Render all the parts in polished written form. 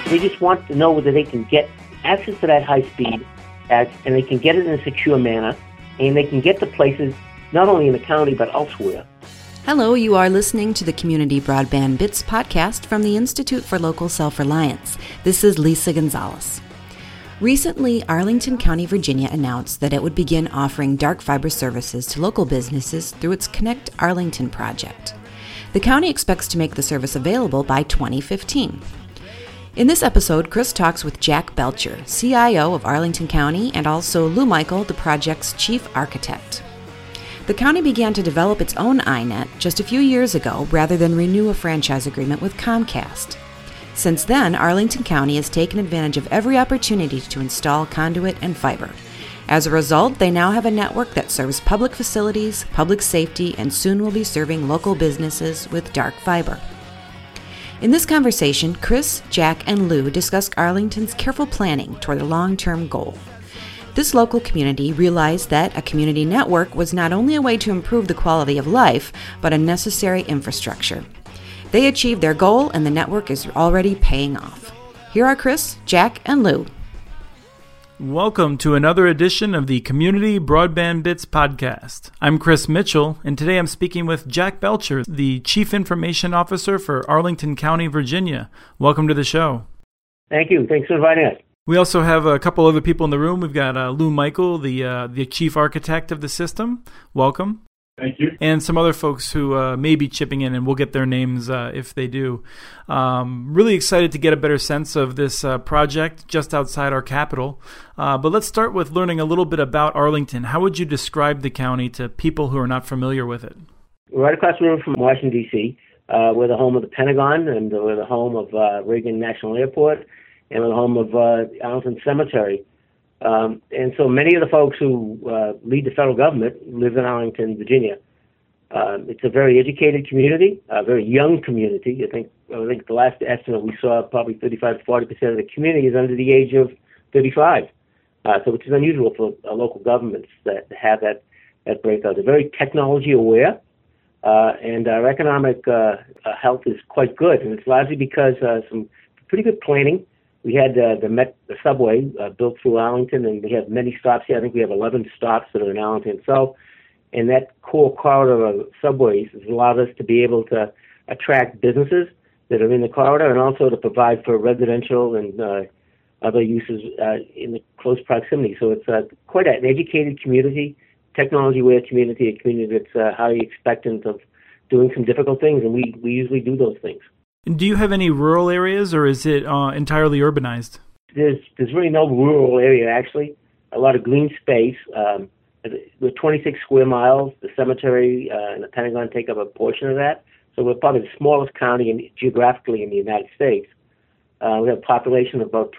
They just want to know whether they can get access to that high speed, and they can get it in a secure manner, and they can get to places not only in the county but elsewhere. Hello, you are listening to the Community Broadband Bits podcast from the Institute for Local Self-Reliance. This is Lisa Gonzalez. Recently, Arlington County, Virginia announced that it would begin offering dark fiber services to local businesses through its Connect Arlington project. The county expects to make the service available by 2015. In this episode, Chris talks with Jack Belcher, CIO of Arlington County, and also Lou Michael, the project's chief architect. The county began to develop its own iNet just a few years ago rather than renew a franchise agreement with Comcast. Since then, Arlington County has taken advantage of every opportunity to install conduit and fiber. As a result, they now have a network that serves public facilities, public safety, and soon will be serving local businesses with dark fiber. In this conversation, Chris, Jack, and Lou discuss Arlington's careful planning toward a long-term goal. This local community realized that a community network was not only a way to improve the quality of life, but a necessary infrastructure. They achieved their goal, and the network is already paying off. Here are Chris, Jack, and Lou. Welcome to another edition of the Community Broadband Bits podcast. I'm Chris Mitchell, and today I'm speaking with Jack Belcher, the Chief Information Officer for Arlington County, Virginia. Welcome to the show. Thank you. Thanks for inviting us. We also have a couple other people in the room. We've got Lou Michael, the Chief Architect of the system. Welcome. Thank you. And some other folks who may be chipping in, and we'll get their names if they do. Really excited to get a better sense of this project just outside our capital. But let's start with learning a little bit about Arlington. How would you describe the county to people who are not familiar with it? We're right across the river from Washington, D.C. We're the home of the Pentagon, and we're the home of Reagan National Airport, and we're the home of Arlington Cemetery. And so many of the folks who lead the federal government live in Arlington, Virginia. It's a very educated community, a very young community. I think the last estimate we saw, probably 35 to 40% of the community is under the age of 35. So which is unusual for local governments that have that breakout. They're very technology aware, and our economic health is quite good. And it's largely because some pretty good planning. We had the subway built through Arlington, and we have many stops here. I think we have 11 stops that are in Arlington itself. And that core corridor of subways has allowed us to be able to attract businesses that are in the corridor, and also to provide for residential and other uses in the close proximity. So it's quite an educated community, technology-aware community, a community that's highly expectant of doing some difficult things, and we usually do those things. And do you have any rural areas, or is it entirely urbanized? There's really no rural area, actually. A lot of green space. We're 26 square miles. The cemetery and the Pentagon take up a portion of that. So we're probably the smallest county geographically in the United States. We have a population of about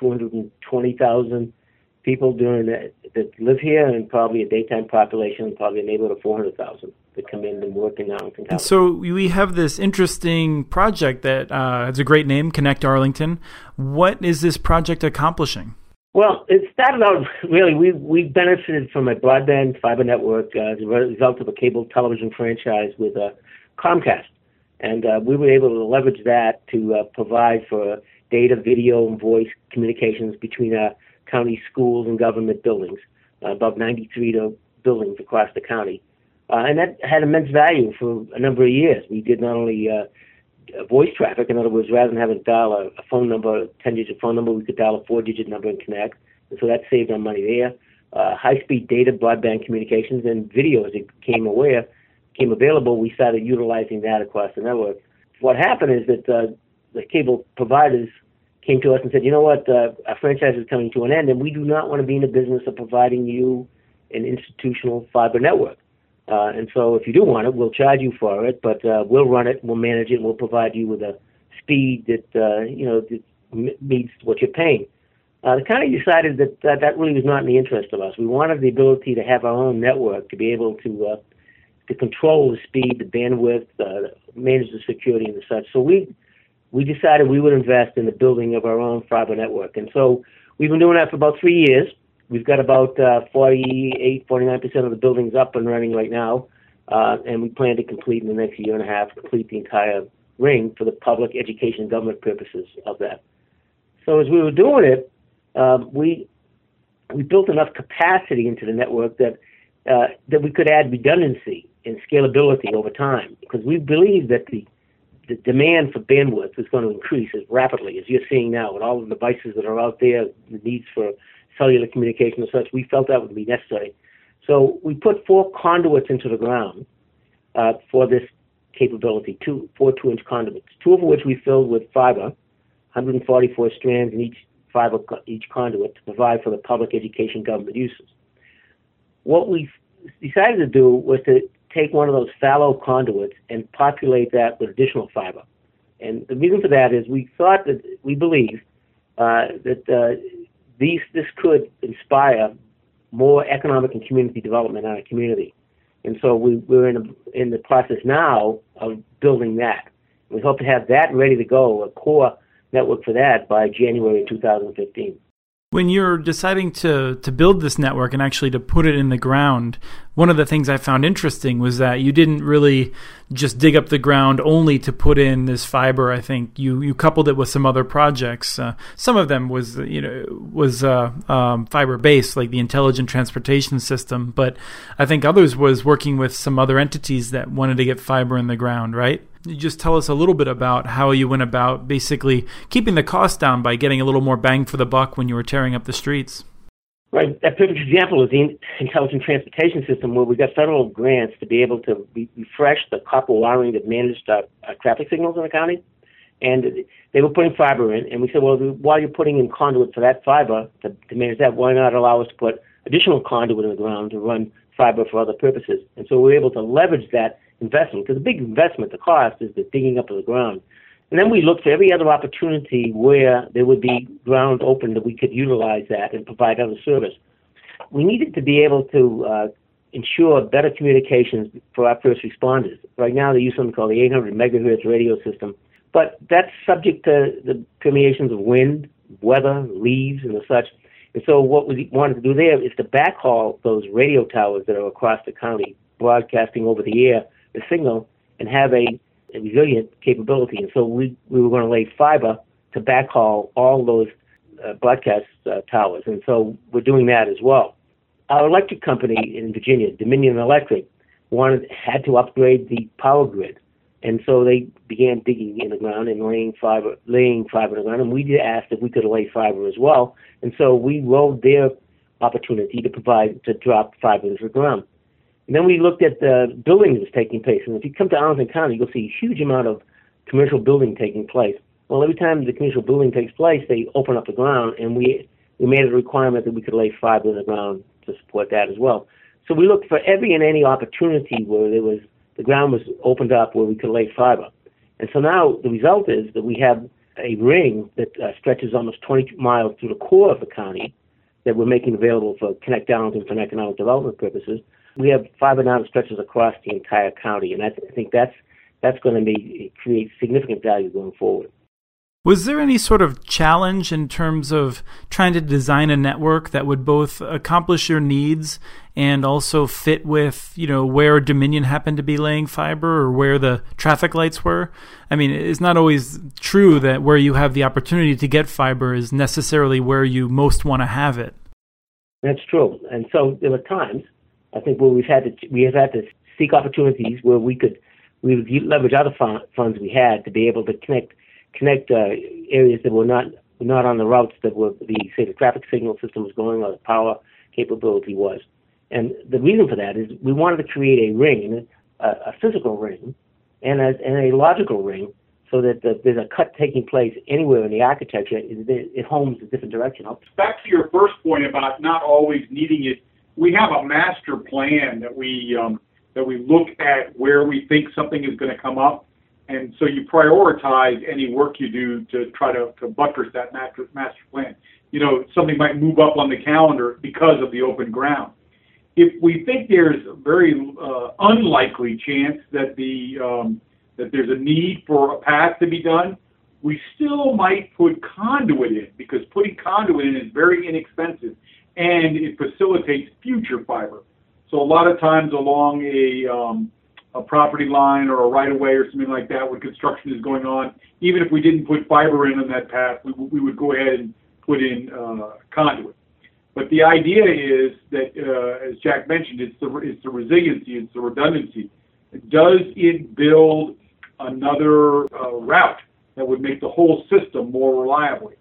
220,000 people that live here, and probably a daytime population, probably a neighborhood of 400,000 that come in and work in Arlington County. So we have this interesting project that has a great name, Connect Arlington. What is this project accomplishing? Well, it started out, really, we benefited from a broadband fiber network as a result of a cable television franchise with Comcast. And we were able to leverage that to provide for data, video, and voice communications between our county schools and government buildings, about 93 buildings across the county. And that had immense value for a number of years. We did not only voice traffic. In other words, rather than having to dial a phone number, a 10-digit phone number, we could dial a 4-digit number and connect. And so that saved our money there. High-speed data, broadband communications, and video, as it became available, we started utilizing that across the network. What happened is that the cable providers came to us and said, you know what, our franchise is coming to an end, and we do not want to be in the business of providing you an institutional fiber network. And so if you do want it, we'll charge you for it, but we'll run it, we'll manage it, and we'll provide you with a speed that, that meets what you're paying. The county decided that really was not in the interest of us. We wanted the ability to have our own network, to be able to control the speed, the bandwidth, manage the security and the such. So we decided we would invest in the building of our own fiber network. And so we've been doing that for about 3 years. We've got about 49% of the buildings up and running right now, and we plan to complete in the next year and a half, complete the entire ring for the public education and government purposes of that. So as we were doing it, we built enough capacity into the network that we could add redundancy and scalability over time, because we believe that the demand for bandwidth is going to increase as rapidly as you're seeing now with all the devices that are out there, the needs for cellular communication and such. We felt that would be necessary. So we put 4 conduits into the ground for this capability, 4 2-inch conduits, 2 of which we filled with fiber, 144 strands in each conduit to provide for the public education government uses. What we decided to do was to take one of those fallow conduits and populate that with additional fiber. And the reason for that is we believe that this could inspire more economic and community development in our community. And so we're in the process now of building that. We hope to have that ready to go, a core network for that, by January 2015. When you're deciding to build this network and actually to put it in the ground, one of the things I found interesting was that you didn't really just dig up the ground only to put in this fiber. I think you coupled it with some other projects. Some of them was fiber based, like the Intelligent Transportation System, but I think others was working with some other entities that wanted to get fiber in the ground, right? You just tell us a little bit about how you went about basically keeping the cost down by getting a little more bang for the buck when you were tearing up the streets. Right. A perfect example is the Intelligent Transportation System, where we got federal grants to be able to refresh the copper wiring that managed traffic signals in the county. And they were putting fiber in, and we said, well, while you're putting in conduit for that fiber to manage that, why not allow us to put additional conduit in the ground to run fiber for other purposes? And so we were able to leverage that investment, because the big investment, the cost, is the digging up of the ground. And then we looked for every other opportunity where there would be ground open that we could utilize that and provide other service. We needed to be able to ensure better communications for our first responders. Right now they use something called the 800 megahertz radio system, but that's subject to the permeations of wind, weather, leaves, and the such. And so what we wanted to do there is to backhaul those radio towers that are across the county, broadcasting over the air the signal, and have a resilient capability. And so we were going to lay fiber to backhaul all those broadcast towers. And so we're doing that as well. Our electric company in Virginia, Dominion Electric, had to upgrade the power grid. And so they began digging in the ground and laying fiber in the ground. And we asked if we could lay fiber as well. And so we rode their opportunity to drop fiber into the ground. And then we looked at the building that was taking place. And if you come to Arlington County, you'll see a huge amount of commercial building taking place. Well, every time the commercial building takes place, they open up the ground, and we made it a requirement that we could lay fiber in the ground to support that as well. So we looked for every and any opportunity where the ground was opened up where we could lay fiber. And so now the result is that we have a ring that stretches almost 20 miles through the core of the county that we're making available for Connect Arlington for economic development purposes. We have fiber now that stretches across the entire county, and I think that's going to create significant value going forward. Was there any sort of challenge in terms of trying to design a network that would both accomplish your needs and also fit with, where Dominion happened to be laying fiber or where the traffic lights were? I mean, it's not always true that where you have the opportunity to get fiber is necessarily where you most want to have it. That's true. And so there were times, I think, where we have had to seek opportunities where we would leverage other funds we had to be able to connect areas that were not on the routes that were the traffic signal system was going or the power capability was. And the reason for that is we wanted to create a ring, a physical ring, and a logical ring, so that there's a cut taking place anywhere in the architecture. It homes a different direction. Back to your first point about not always needing it. We have a master plan that we look at where we think something is going to come up, and so you prioritize any work you do to try to buttress that master plan. Something might move up on the calendar because of the open ground. If we think there's a very unlikely chance that that there's a need for a path to be done, we still might put conduit in, because putting conduit in is very inexpensive, and it facilitates future fiber. So a lot of times along a property line or a right-of-way or something like that when construction is going on. Even if we didn't put fiber in on that path, we would go ahead and put in conduit. But the idea is that, as Jack mentioned, it's the resiliency, it's the redundancy. Does it build another route that would make the whole system more reliably?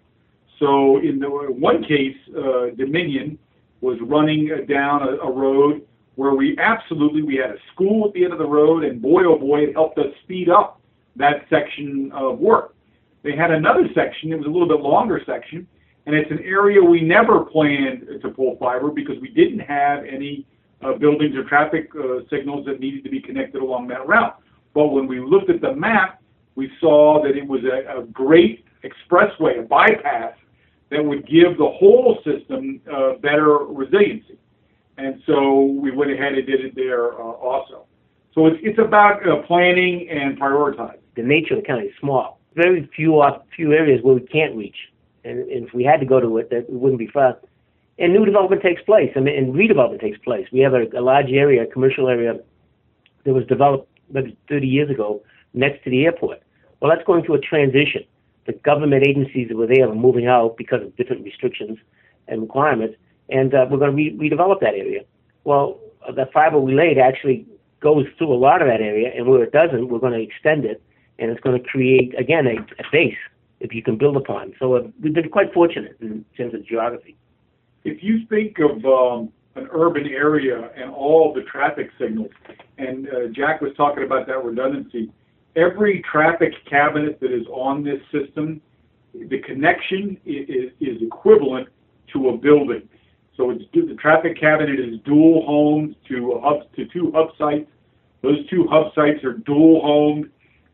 So in the one case, Dominion was running down a road where we had a school at the end of the road, and boy, oh boy, it helped us speed up that section of work. They had another section, it was a little bit longer section, and it's an area we never planned to pull fiber because we didn't have any buildings or traffic signals that needed to be connected along that route. But when we looked at the map, we saw that it was a great expressway, a bypass, that would give the whole system better resiliency. And so we went ahead and did it there also. So it's about planning and prioritizing. The nature of the county is small. Very few areas where we can't reach. And if we had to go to it, that wouldn't be fun. And new development takes place, and redevelopment takes place. We have a large area, a commercial area, that was developed maybe 30 years ago next to the airport. Well, that's going through a transition. The government agencies that were there are moving out because of different restrictions and requirements, and we're going to redevelop that area. Well, the fiber we laid actually goes through a lot of that area, and where it doesn't, we're going to extend it, and it's going to create, again, a base if you can build upon. So we've been quite fortunate in terms of geography. If you think of an urban area and all the traffic signals, and Jack was talking about that redundancy, every traffic cabinet that is on this system, the connection is equivalent to a building. So the traffic cabinet is dual homed to two hub sites. Those two hub sites are dual homed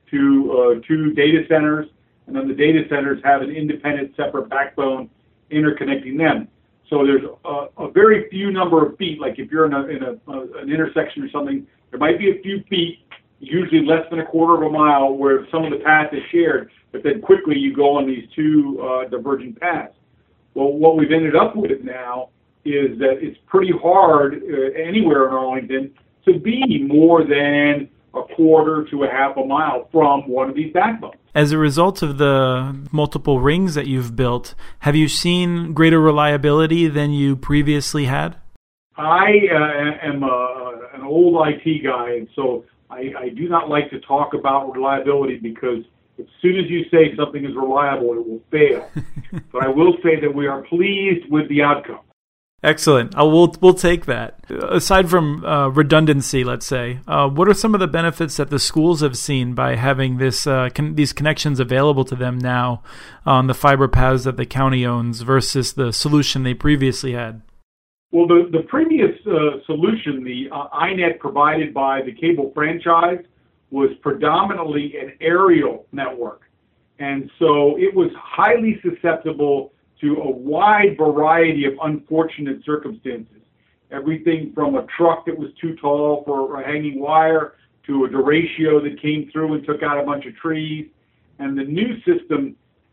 to two data centers, and then the data centers have an independent separate backbone interconnecting them. So there's a very few number of feet, like if you're in an intersection or something, there might be a few feet, usually less than a quarter of a mile, where some of the path is shared, but then quickly you go on these two divergent paths. Well, what we've ended up with now is that it's pretty hard anywhere in Arlington to be more than a quarter to a half a mile from one of these backbones. As a result of the multiple rings that you've built, have you seen greater reliability than you previously had? I am an old IT guy, and so I do not like to talk about reliability because as soon as you say something is reliable, it will fail. But I will say that we are pleased with the outcome. Excellent. We'll take that. Aside from redundancy, let's say, what are some of the benefits that the schools have seen by having these connections available to them now on the fiber paths that the county owns versus the solution they previously had? Well, the previous solution, the INET provided by the cable franchise, was predominantly an aerial network. And so it was highly susceptible to a wide variety of unfortunate circumstances. Everything from a truck that was too tall for a hanging wire to a derecho that came through and took out a bunch of trees. And the new system,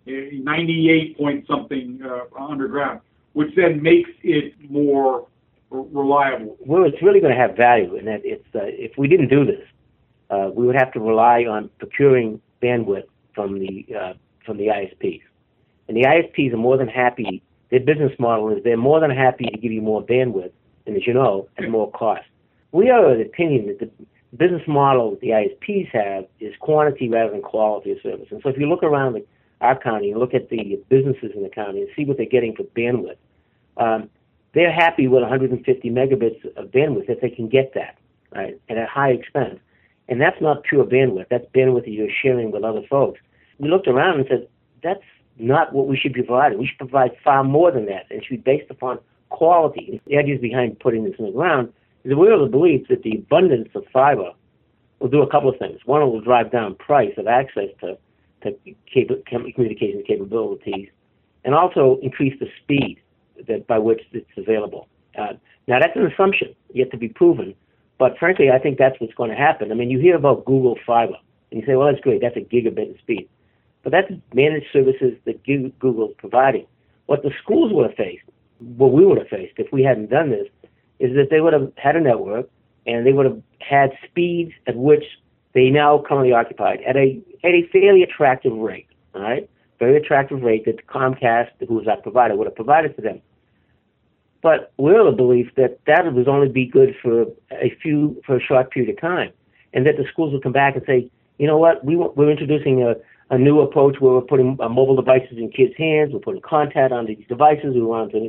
98 point something underground, which then makes it more reliable. Well, it's really going to have value in that if we didn't do this, we would have to rely on procuring bandwidth from the ISPs. And the ISPs are more than happy, their business model is they're more than happy to give you more bandwidth, and as you know, at more cost. We are of the opinion that the business model the ISPs have is quantity rather than quality of service. And so if you look around our county and look at the businesses in the county and see what they're getting for bandwidth, they're happy with 150 megabits of bandwidth if they can get that, right, at a high expense. And that's not pure bandwidth. That's bandwidth that you're sharing with other folks. We looked around and said, that's not what we should be providing. We should provide far more than that, and it should be based upon quality. The ideas behind putting this in the ground is that we're of the belief that the abundance of fiber will do a couple of things. One, it will drive down price of access to communications capabilities, and also increase the speed by which it's available. Now, that's an assumption yet to be proven, but frankly, I think that's what's going to happen. I mean, you hear about Google Fiber, and you say, well, that's great, that's a gigabit in speed. But that's managed services that Google's providing. What the schools would have faced, what we would have faced if we hadn't done this, is that they would have had a network, and they would have had speeds at which they now currently occupied at a fairly attractive rate, all right? Very attractive rate that Comcast, who was our provider, would have provided to them. But we're of the belief that would only be good for a short period of time, and that the schools would come back and say, you know what, we're introducing a new approach where we're putting mobile devices in kids' hands, we're putting content on these devices, we want them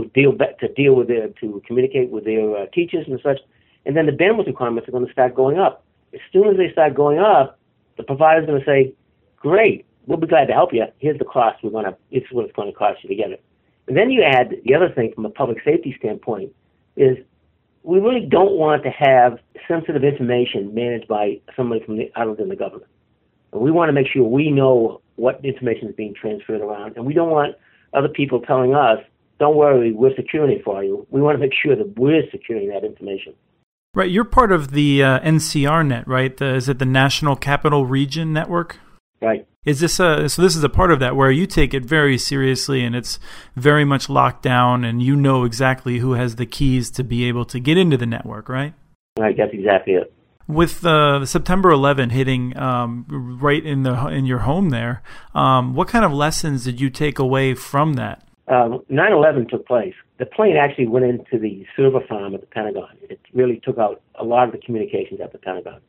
to communicate with their teachers and such, and then the bandwidth requirements are going to start going up. As soon as they start going up, the provider's going to say, great, we'll be glad to help you. Here's the cost. It's what it's going to cost you to get it. And then you add the other thing from a public safety standpoint is we really don't want to have sensitive information managed by somebody other than the government. And we want to make sure we know what information is being transferred around, and we don't want other people telling us, don't worry, we're securing it for you. We want to make sure that we're securing that information. Right, you're part of the NCRnet, right? Is it the National Capital Region Network? Right. Is this so this is a part of that where you take it very seriously and it's very much locked down and you know exactly who has the keys to be able to get into the network, right? Right, that's exactly it. With the September 11 hitting right in your home there, what kind of lessons did you take away from that? 9/11 took place. The plane actually went into the server farm at the Pentagon. It really took out a lot of the communications at the Pentagon.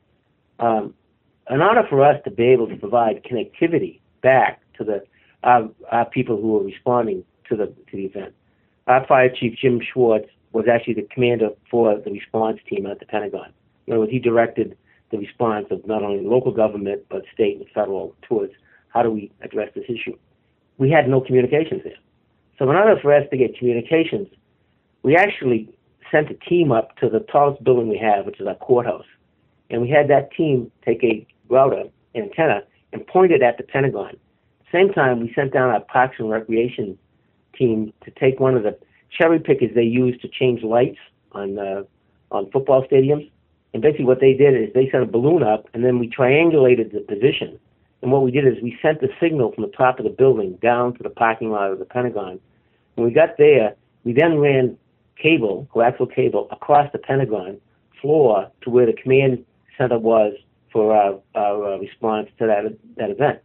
In order for us to be able to provide connectivity back to our people who were responding to the event, our fire chief, Jim Schwartz, was actually the commander for the response team at the Pentagon. In other words, he directed the response of not only local government, but state and federal towards how do we address this issue. We had no communications there. So in order for us to get communications, we actually sent a team up to the tallest building we have, which is our courthouse. And we had that team take a router, antenna, and point it at the Pentagon. At the same time, we sent down our Parks and Recreation team to take one of the cherry pickers they use to change lights on football stadiums. And basically what they did is they sent a balloon up, and then we triangulated the position. And what we did is we sent the signal from the top of the building down to the parking lot of the Pentagon. When we got there, we then ran cable, coaxial cable, across the Pentagon floor to where the command center was for our response to that event.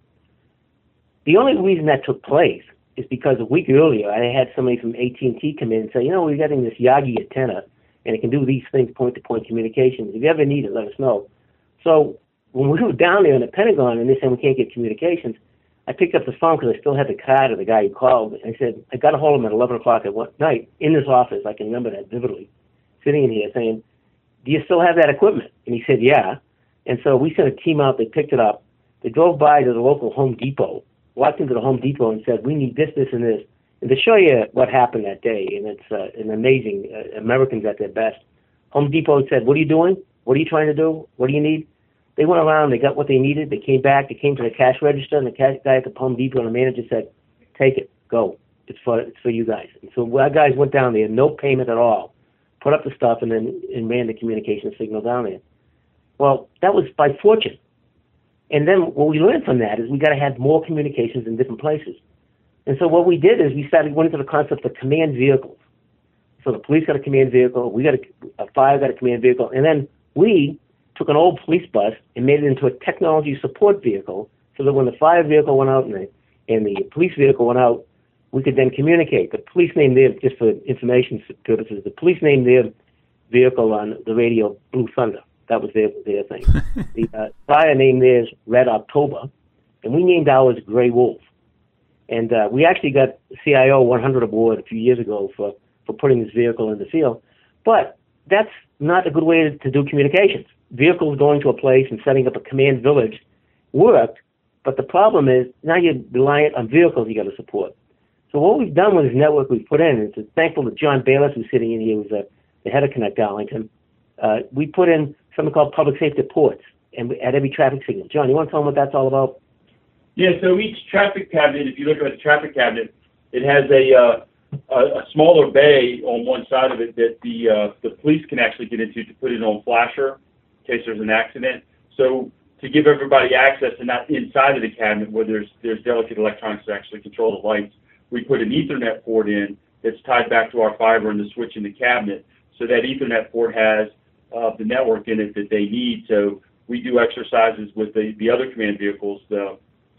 The only reason that took place is because a week earlier I had somebody from AT&T come in and say, we're getting this Yagi antenna, and it can do these things, point-to-point communications. If you ever need it, let us know. So when we were down there in the Pentagon and they said we can't get communications, I picked up the phone because I still had the card of the guy who called. And I said, I got a hold of him at 11 o'clock at night in this office. I can remember that vividly, sitting in here saying, do you still have that equipment? And he said, yeah. And so we sent a team out. They picked it up. They drove by to the local Home Depot, walked into the Home Depot and said, we need this, this, and this. And to show you what happened that day, and it's an amazing, Americans at their best, Home Depot said, what are you doing? What are you trying to do? What do you need? They went around, they got what they needed, they came back, they came to the cash register, and the cash guy at the Home Depot and the manager said, take it, go. It's for you guys. And so our guys went down there, no payment at all, put up the stuff, and ran the communication signal down there. Well, that was by fortune. And then what we learned from that is we got to have more communications in different places. And so what we did is we went into the concept of command vehicles. So the police got a command vehicle, we got a fire got a command vehicle, and then we took an old police bus and made it into a technology support vehicle so that when the fire vehicle went out and the police vehicle went out, we could then communicate. The police named their, just for information purposes, the police named their vehicle on the radio Blue Thunder. That was their thing. The fire named theirs Red October, and we named ours Gray Wolf. And we actually got CIO 100 award a few years ago for putting this vehicle in the field. But that's not a good way to do communications. Vehicles going to a place and setting up a command village worked, but the problem is now you're reliant on vehicles you got to support. So what we've done with this network we've put in, is thankful to John Bayless, who's sitting in here, who's the head of Connect Arlington. We put in something called public safety ports and at every traffic signal. John, you want to tell them what that's all about? Yeah, so each traffic cabinet, if you look at the traffic cabinet, it has a smaller bay on one side of it that the police can actually get into to put it on flasher in case there's an accident. So to give everybody access and not inside of the cabinet where there's delicate electronics to actually control the lights, we put an Ethernet port in that's tied back to our fiber and the switch in the cabinet. So that Ethernet port has of the network in it that they need. So we do exercises with the other command vehicles, the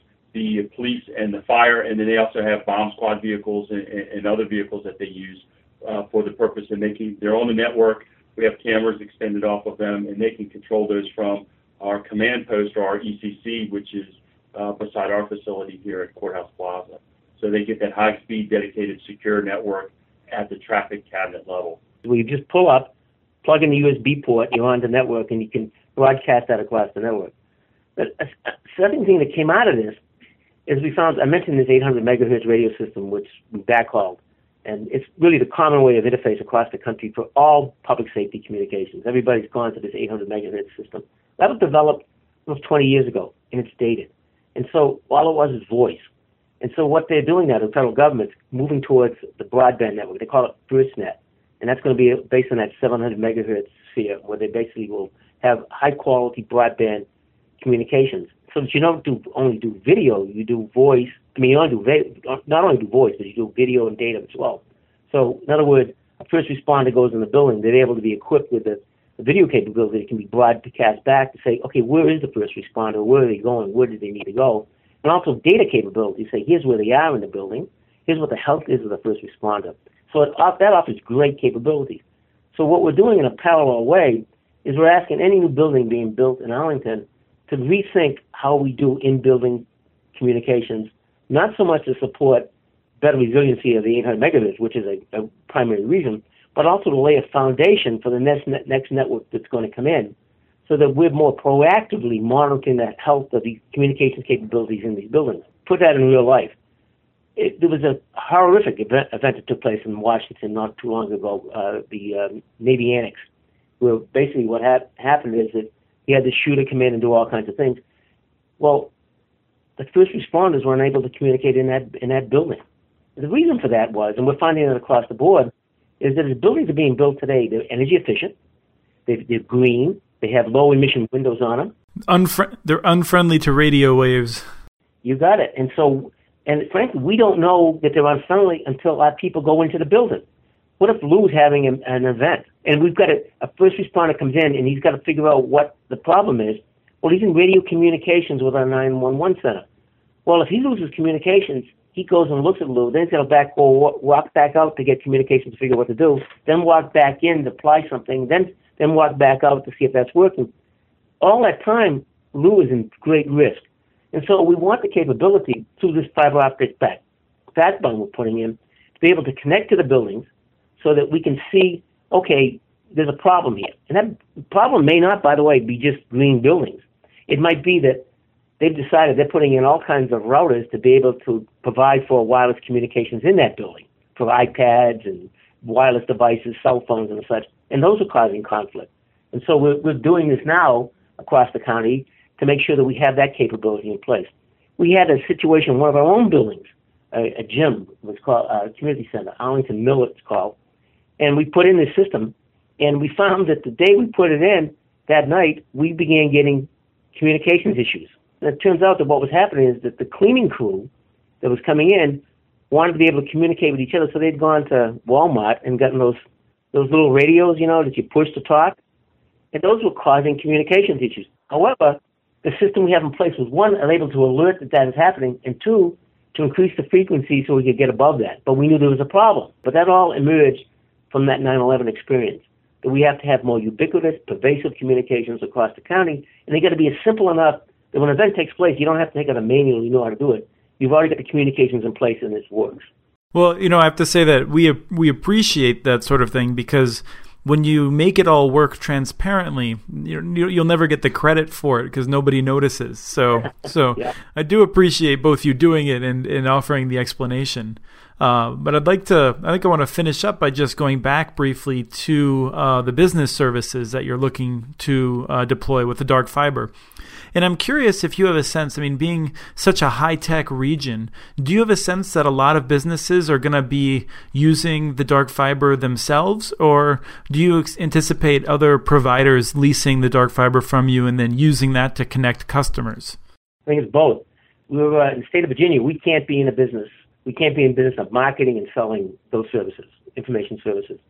police and the fire, and then they also have bomb squad vehicles and other vehicles that they use for the purpose of making. They're on the network. We have cameras extended off of them, and they can control those from our command post or our ECC, which is beside our facility here at Courthouse Plaza. So they get that high-speed, dedicated, secure network at the traffic cabinet level. We just pull up, plug in the USB port, you're on the network, and you can broadcast that across the network. But a second thing that came out of this is we found, I mentioned this 800 megahertz radio system, which we backhauled, and it's really the common way of interface across the country for all public safety communications. Everybody's gone to this 800 megahertz system. That was developed almost 20 years ago, and it's dated. And so all it was is voice. And so what they're doing now, the federal government's moving towards the broadband network. They call it FirstNet, and that's going to be based on that 700 megahertz sphere, where they basically will have high-quality broadband communications. So that you don't only do video, you do voice. I mean, you not only do voice, but you do video and data as well. So, in other words, a first responder goes in the building, they're able to be equipped with the video capability that can be broadcast back to say, okay, where is the first responder? Where are they going? Where do they need to go? And also data capability, say, here's where they are in the building. Here's what the health is of the first responder. So that offers great capabilities. So what we're doing in a parallel way is we're asking any new building being built in Arlington to rethink how we do in-building communications, not so much to support better resiliency of the 800 megahertz, which is a primary reason, but also to lay a foundation for the next network that's going to come in, so that we're more proactively monitoring the health of the communications capabilities in these buildings. Put that in real life. There was a horrific event that took place in Washington not too long ago, the Navy Annex, where basically what happened is that he had the shooter come in and do all kinds of things. Well, the first responders were unable to communicate in that building. The reason for that was, and we're finding it across the board, is that as buildings are being built today, they're energy efficient, they're green, they have low emission windows on them. They're unfriendly to radio waves. You got it. And so, and frankly, we don't know that they're unfriendly until our people go into the building. What if Lou's having an event, and we've got a first responder comes in, and he's got to figure out what the problem is? Well, he's in radio communications with our 911 center. Well, if he loses communications, he goes and looks at Lou, then he's got to walk back out to get communications to figure out what to do, then walk back in to apply something, then walk back out to see if that's working. All that time, Lou is in great risk. And so we want the capability through this fiber optic backbone we're putting in to be able to connect to the buildings so that we can see, okay, there's a problem here. And that problem may not, by the way, be just green buildings. It might be that they've decided they're putting in all kinds of routers to be able to provide for wireless communications in that building, for iPads and wireless devices, cell phones and such, and those are causing conflict. And so we're doing this now across the county to make sure that we have that capability in place. We had a situation in one of our own buildings, a gym, it was called a community center, Arlington Mill it's called, and we put in this system, and we found that the day we put it in, that night, we began getting communications issues. And it turns out that what was happening is that the cleaning crew that was coming in wanted to be able to communicate with each other, so they'd gone to Walmart and gotten those little radios, that you push to talk, and those were causing communications issues. However, the system we have in place was, one, able to alert that is happening, and two, to increase the frequency so we could get above that. But we knew there was a problem. But that all emerged from that 9/11 experience, that we have to have more ubiquitous, pervasive communications across the county, and they got to be simple enough that when an event takes place, you don't have to take out a manual, you know how to do it. You've already got the communications in place, and this works. Well, I have to say that we appreciate that sort of thing, because when you make it all work transparently, you'll never get the credit for it because nobody notices. So yeah. I do appreciate both you doing it and offering the explanation. But I think I want to finish up by just going back briefly to the business services that you're looking to deploy with the dark fiber. And I'm curious if you have a sense, being such a high-tech region, do you have a sense that a lot of businesses are going to be using the dark fiber themselves, or do you anticipate other providers leasing the dark fiber from you and then using that to connect customers? I think it's both. We're in the state of Virginia. We can't be in business of marketing and selling those services, information services.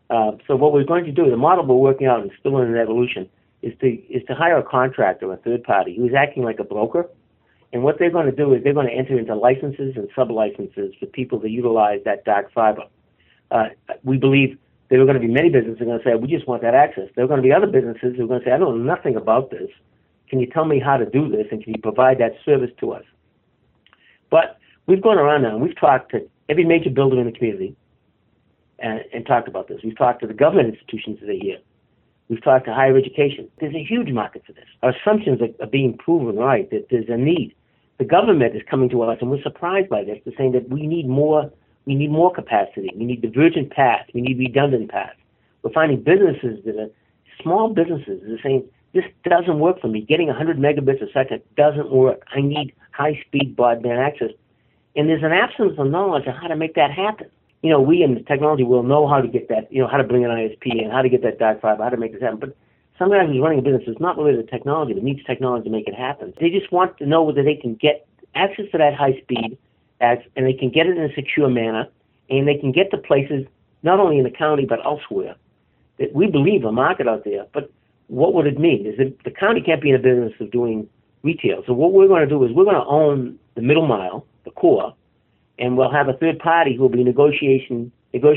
So what we're going to do, the model we're working out and still in an evolution, is to hire a contractor, a third party, who's acting like a broker. And what they're going to do is they're going to enter into licenses and sub-licenses for people to utilize that dark fiber. We believe there are going to be many businesses who are going to say, we just want that access. There are going to be other businesses who are going to say, I know nothing about this. Can you tell me how to do this, and can you provide that service to us? But we've gone around now, and we've talked to every major builder in the community and talked about this. We've talked to the government institutions that are here. We've talked to higher education. There's a huge market for this. Our assumptions are being proven right, that there's a need. The government is coming to us, and we're surprised by this, saying that we need more capacity. We need divergent paths. We need redundant paths. We're finding businesses that are small businesses that are saying, this doesn't work for me. Getting 100 megabits a second doesn't work. I need high-speed broadband access. And there's an absence of knowledge on how to make that happen. We in the technology will know how to get that, how to bring an ISP and how to get that dark fiber, how to make this happen. But some guy who's running a business is not really the technology, but needs technology to make it happen. They just want to know whether they can get access to that high speed, and they can get it in a secure manner, and they can get to places not only in the county but elsewhere. That we believe a market out there, but what would it mean? Is that the county can't be in a business of doing retail. So what we're going to do is we're going to own the middle mile, the core, and we'll have a third party who will be negotiating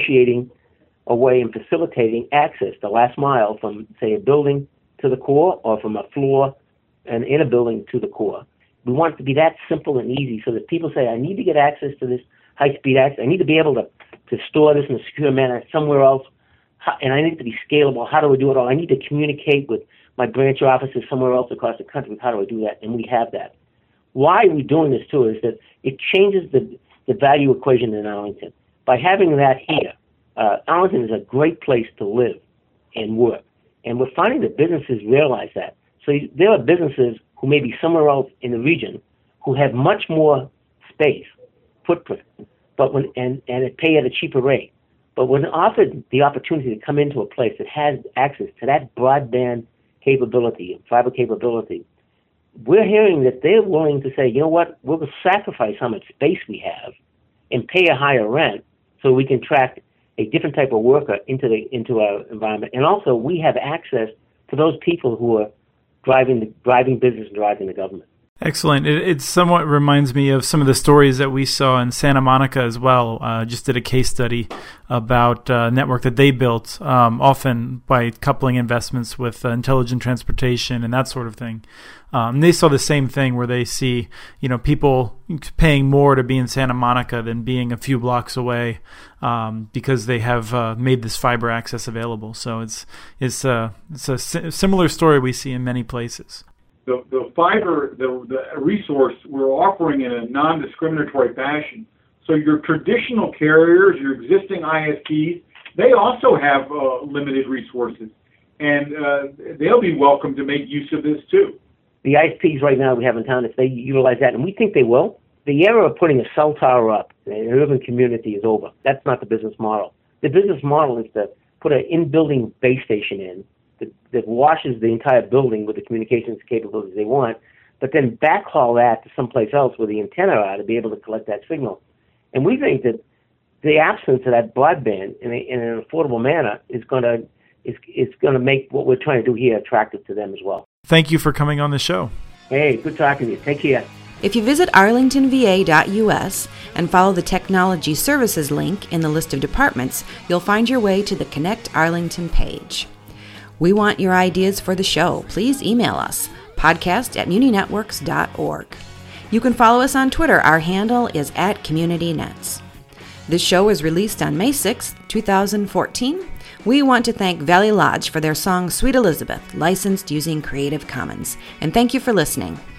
a way and facilitating access, the last mile from, say, a building to the core, or from a floor and in a building to the core. We want it to be that simple and easy so that people say, I need to get access to this high-speed access. I need to be able to store this in a secure manner somewhere else, and I need it to be scalable. How do I do it all? I need to communicate with my branch offices somewhere else across the country. How do I do that? And we have that. Why we're doing this, too, is that it changes the value equation in Arlington. By having that here, Arlington is a great place to live and work. And we're finding that businesses realize that. So there are businesses who may be somewhere else in the region who have much more space, footprint, and pay at a cheaper rate. But when offered the opportunity to come into a place that has access to that broadband capability and fiber capability, we're hearing that they're willing to say, you know what, we'll sacrifice how much space we have and pay a higher rent so we can attract a different type of worker into our environment. And also, we have access to those people who are driving business and driving the government. Excellent. It somewhat reminds me of some of the stories that we saw in Santa Monica as well. Just did a case study about a network that they built, often by coupling investments with intelligent transportation and that sort of thing. And they saw the same thing where they see, people paying more to be in Santa Monica than being a few blocks away, because they have made this fiber access available. So it's a similar story we see in many places. The fiber, the resource, we're offering in a non-discriminatory fashion. So your traditional carriers, your existing ISPs, they also have limited resources, and they'll be welcome to make use of this too. The ISPs right now we have in town, if they utilize that, and we think they will, the era of putting a cell tower up in an urban community is over. That's not the business model. The business model is to put an in-building base station in that washes the entire building with the communications capabilities they want, but then backhaul that to someplace else where the antenna are to be able to collect that signal. And we think that the absence of that broadband in an affordable manner is going to make what we're trying to do here attractive to them as well. Thank you for coming on the show. Hey, good talking to you. Take care. If you visit arlingtonva.us and follow the Technology Services link in the list of departments, you'll find your way to the Connect Arlington page. We want your ideas for the show. Please email us, podcast@muninetworks.org. You can follow us on Twitter. Our handle is @CommunityNets. This show was released on May 6, 2014. We want to thank Valley Lodge for their song Sweet Elizabeth, licensed using Creative Commons. And thank you for listening.